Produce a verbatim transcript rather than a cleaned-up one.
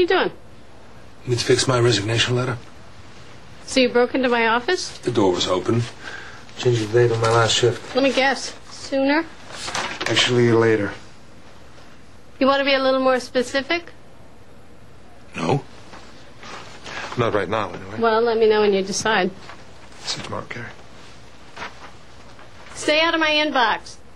you doing? You need to fix my resignation letter? So you broke into my office? The door was open. Changed the date on my last shift. Let me guess. Sooner? Actually, later. You want to be a little more specific? No. Not right now, anyway. Well, let me know when you decide. See you tomorrow, Carrie. Stay out of my inbox.